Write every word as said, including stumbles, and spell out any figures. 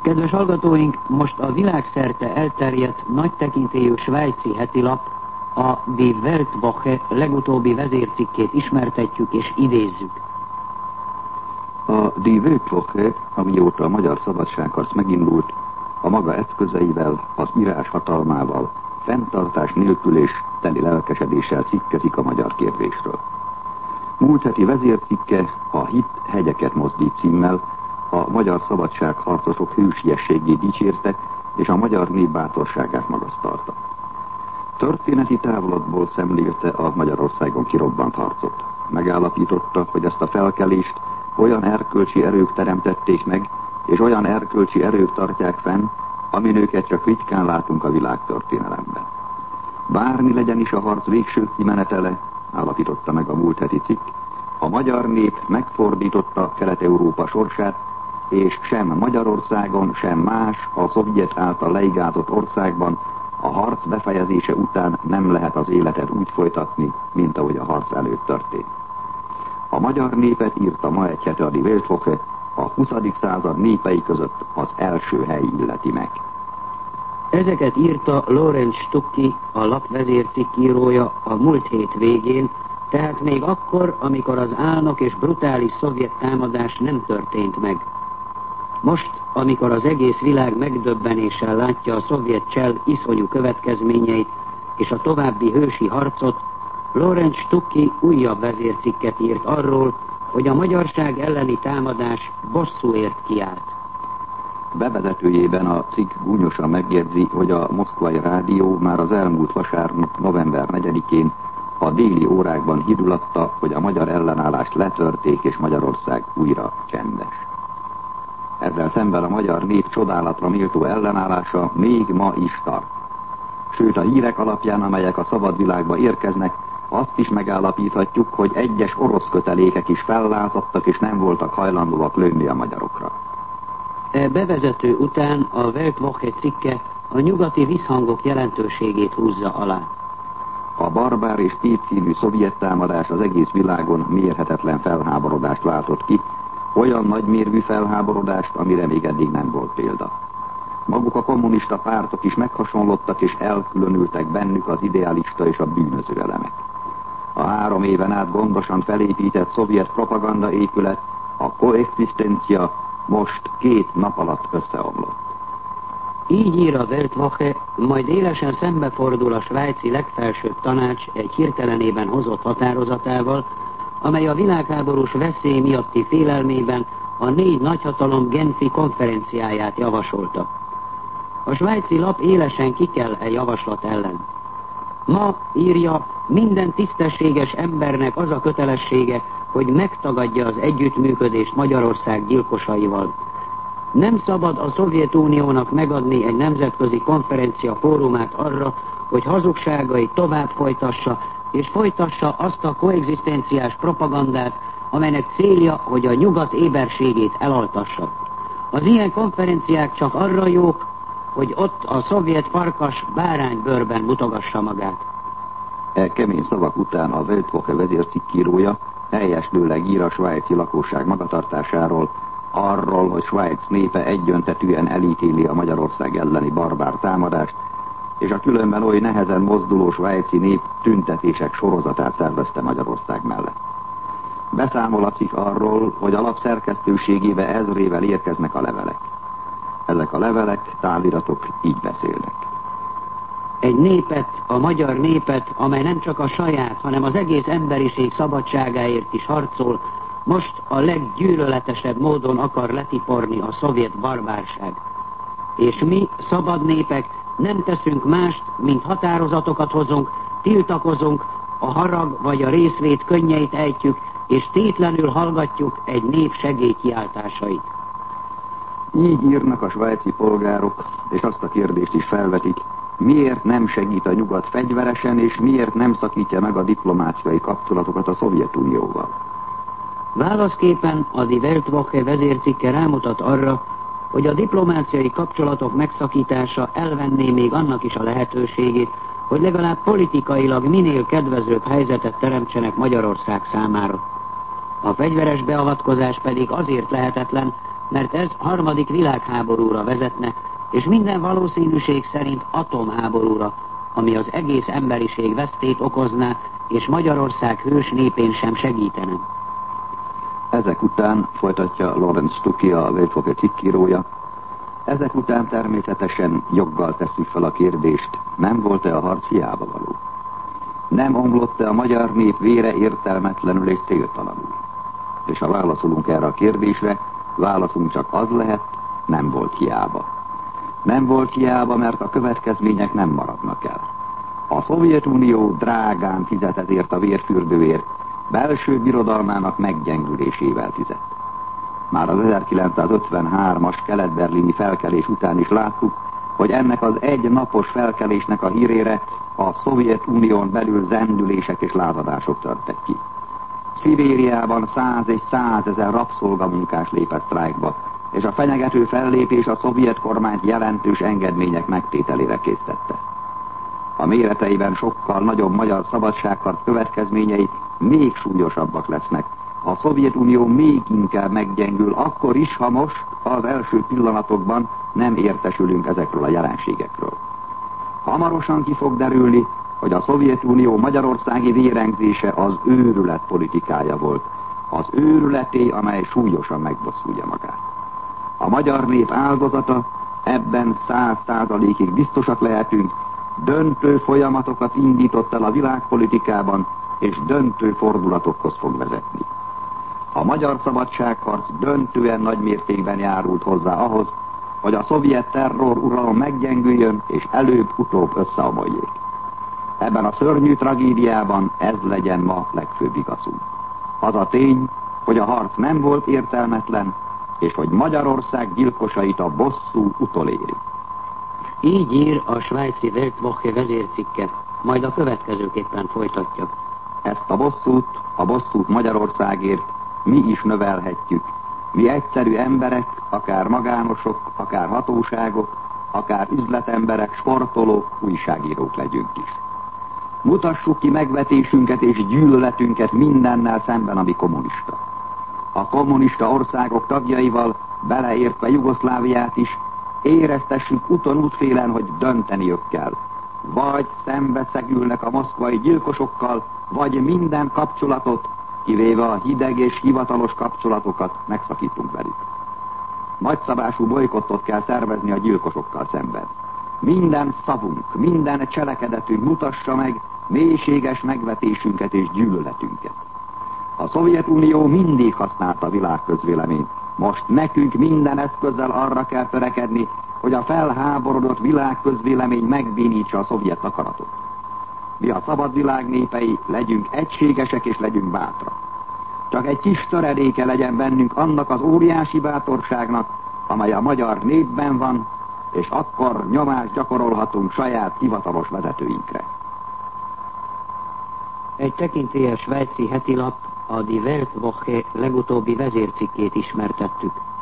Kedves hallgatóink, most a világszerte elterjedt, nagy tekintélyű svájci hetilap, a Die Weltwoche legutóbbi vezércikkét ismertetjük és idézzük. A Die Weltwoche, amióta a magyar szabadságharc megindult, a maga eszközeivel, az írás hatalmával, fenntartás nélkül és teli lelkesedéssel cikkezik a magyar kérdésről. Múlt heti vezércikke a Hit hegyeket mozdít címmel a magyar szabadságharcosok hősiességét dicsérte, és a magyar nép bátorságát magasztalta. Történeti távlatból szemlélte a Magyarországon kirobbant harcot. Megállapította, hogy ezt a felkelést olyan erkölcsi erők teremtették meg, és olyan erkölcsi erők tartják fenn, amin őket csak ritkán látunk a világtörténelemben. Bármi legyen is a harc végső kimenetele, állapította meg a múlt heti cikk, a magyar nép megfordította Kelet-Európa sorsát, és sem Magyarországon, sem más a szovjet által leigázott országban a harc befejezése után nem lehet az életet úgy folytatni, mint ahogy a harc előtt történt. A magyar népet, írta ma egy hete a Die Weltwoche, a huszadik század népei között az első hely illeti meg. Ezeket írta Lorenz Stucki, a lap vezércikkírója a múlt hét végén, tehát még akkor, amikor az álnok és brutális szovjet támadás nem történt meg. Most, amikor az egész világ megdöbbenéssel látja a szovjet csel iszonyú következményeit és a további hősi harcot, Lorenz Stucki újabb vezércikket írt arról, hogy a magyarság elleni támadás bosszúért kiállt. Bevezetőjében a cikk gúnyosan megjegyzi, hogy a Moszkvai Rádió már az elmúlt vasárnap november negyedikén a déli órákban hidulatta, hogy a magyar ellenállást letörték és Magyarország újra csendes. Ezzel szemben a magyar nép csodálatra méltó ellenállása még ma is tart. Sőt, a hírek alapján, amelyek a szabad világba érkeznek, azt is megállapíthatjuk, hogy egyes orosz kötelékek is fellázadtak és nem voltak hajlandóak lőni a magyarokra. E bevezető után a Weltwoche cikke a nyugati visszhangok jelentőségét húzza alá. A barbár és kétszínű szovjet támadás az egész világon mérhetetlen felháborodást váltott ki, olyan nagymérvű felháborodást, amire még eddig nem volt példa. Maguk a kommunista pártok is meghasonlottak és elkülönültek bennük az idealista és a bűnöző elemek. A három éven át gondosan felépített szovjet propaganda épület, a koexisztencia most két nap alatt összeomlott. Így ír a Weltwoche, majd élesen szembefordul a svájci legfelsőbb tanács egy hirtelenében hozott határozatával, amely a világháborús veszély miatti félelmében a négy nagyhatalom Genfi konferenciáját javasolta. A svájci lap élesen kikel e javaslat ellen. Ma, írja, minden tisztességes embernek az a kötelessége, hogy megtagadja az együttműködést Magyarország gyilkosaival. Nem szabad a Szovjetuniónak megadni egy nemzetközi konferencia fórumát arra, hogy hazugságait tovább folytassa, és folytassa azt a koexisztenciás propagandát, amelynek célja, hogy a nyugat éberségét elaltassa. Az ilyen konferenciák csak arra jók, hogy ott a szovjet farkas báránybőrben mutogassa magát. E kemény szavak után a Weltwoche vezércikkírója helyeslőleg ír a svájci lakosság magatartásáról, arról, hogy Svájc népe egyöntetűen elítéli a Magyarország elleni barbár támadást, és a különben oly nehezen mozduló svájci nép tüntetések sorozatát szervezte Magyarország mellett. Beszámol a cikk arról, hogy a lap szerkesztőségébe ezrével érkeznek a levelek. Ezek a levelek, táviratok így beszélnek. Egy népet, a magyar népet, amely nem csak a saját, hanem az egész emberiség szabadságáért is harcol, most a leggyűlöletesebb módon akar letiporni a szovjet barbárság. És mi, szabad népek, nem teszünk mást, mint határozatokat hozunk, tiltakozunk, a harag vagy a részvét könnyeit ejtjük, és tétlenül hallgatjuk egy nép segélykiáltásait. Így írnak a svájci polgárok, és azt a kérdést is felvetik, miért nem segít a nyugat fegyveresen, és miért nem szakítja meg a diplomáciai kapcsolatokat a Szovjetunióval. Válaszképpen a Die Weltwoche vezércikke rámutat arra, hogy a diplomáciai kapcsolatok megszakítása elvenné még annak is a lehetőségét, hogy legalább politikailag minél kedvezőbb helyzetet teremtsenek Magyarország számára. A fegyveres beavatkozás pedig azért lehetetlen, mert ez harmadik világháborúra vezetne, és minden valószínűség szerint atomháborúra, ami az egész emberiség vesztét okozná, és Magyarország hős népén sem segítene. Ezek után, folytatja Lorenz Stucki, a Weltwoche cikkírója, ezek után természetesen joggal tesszük fel a kérdést, nem volt-e a harc hiába való? Nem omlott-e a magyar nép vére értelmetlenül és céltalanul? És ha válaszolunk erre a kérdésre, válaszunk csak az lehet, nem volt hiába. Nem volt hiába, mert a következmények nem maradnak el. A Szovjetunió drágán fizet ezért a vérfürdőért, belső birodalmának meggyengülésével fizet. Már az ezerkilencszázötvenhármas kelet-berlini felkelés után is láttuk, hogy ennek az egy napos felkelésnek a hírére a Szovjetunión belül zendülések és lázadások törtek ki. Szibériában száz és százezer rabszolgamunkás lépett sztrájkba, és a fenyegető fellépés a szovjet kormányt jelentős engedmények megtételére késztette. A méreteiben sokkal nagyobb magyar szabadságharc következményei még súlyosabbak lesznek. A Szovjetunió még inkább meggyengül, akkor is, ha most az első pillanatokban nem értesülünk ezekről a jelenségekről. Hamarosan ki fog derülni, hogy a Szovjetunió magyarországi vérengzése az őrület politikája volt. Az őrületé, amely súlyosan megbosszulja magát. A magyar nép áldozata, ebben száz százalékig biztosak lehetünk, döntő folyamatokat indított el a világpolitikában, és döntő fordulatokhoz fog vezetni. A magyar szabadságharc döntően nagy mértékben járult hozzá ahhoz, hogy a szovjet terror uralom meggyengüljön, és előbb-utóbb összeomoljék. Ebben a szörnyű tragédiában ez legyen ma legfőbb igazunk. Az a tény, hogy a harc nem volt értelmetlen, és hogy Magyarország gyilkosait a bosszú utoléri. Így ír a svájci Weltwoche vezércikke, majd a következőképpen folytatja. Ezt a bosszút, a bosszút Magyarországért mi is növelhetjük. Mi egyszerű emberek, akár magánosok, akár hatóságok, akár üzletemberek, sportolók, újságírók legyünk is. Mutassuk ki megvetésünket és gyűlöletünket mindennel szemben, ami kommunista. A kommunista országok tagjaival, beleértve Jugoszláviát is, éreztessük úton útfélen, hogy dönteniük kell. Vagy szembe szegülnek a moszkvai gyilkosokkal, vagy minden kapcsolatot, kivéve a hideg és hivatalos kapcsolatokat megszakítunk velük. Nagyszabású bolykottot kell szervezni a gyilkosokkal szemben. Minden szavunk, minden cselekedetünk mutassa meg mélységes megvetésünket és gyűlöletünket. A Szovjetunió mindig használta a világközvéleményt. Most nekünk minden eszközzel arra kell törekedni, hogy a felháborodott világközvélemény megbénítsa a szovjet akaratot. Mi a szabad világ népei legyünk egységesek és legyünk bátrak. Csak egy kis töredéke legyen bennünk annak az óriási bátorságnak, amely a magyar népben van, és akkor nyomást gyakorolhatunk saját hivatalos vezetőinkre. Egy tekintélyes svájci hetilap, a Die Weltwoche legutóbbi vezércikkét ismertettük.